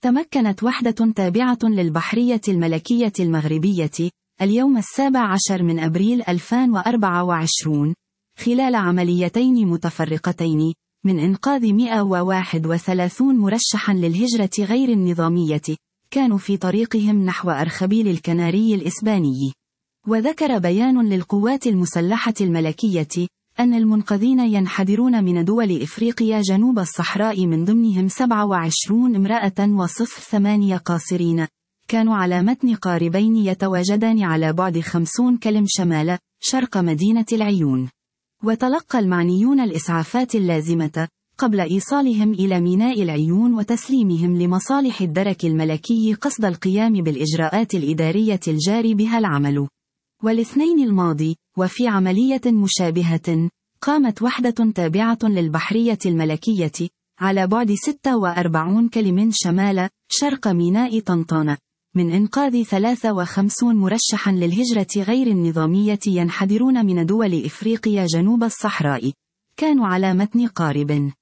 تمكنت وحدة تابعة للبحرية الملكية المغربية اليوم 17 من أبريل 2024 خلال عمليتين متفرقتين من إنقاذ 131 مرشحا للهجرة غير النظامية كانوا في طريقهم نحو أرخبيل الكناري الإسباني. وذكر بيان للقوات المسلحة الملكية أن المنقذين ينحدرون من دول إفريقيا جنوب الصحراء من ضمنهم 27 امرأة و8 قاصرين كانوا على متن قاربين يتواجدان على بعد 50 كم شمال شرق مدينة العيون. وتلقى المعنيون الإسعافات اللازمة قبل إيصالهم إلى ميناء العيون وتسليمهم لمصالح الدرك الملكي قصد القيام بالإجراءات الإدارية الجاري بها العمل. والاثنين الماضي وفي عملية مشابهة قامت وحدة تابعة للبحرية الملكية على بعد 46 كم شمال شرق ميناء طنطانة من إنقاذ 53 مرشحا للهجرة غير النظامية ينحدرون من دول إفريقيا جنوب الصحراء كانوا على متن قارب.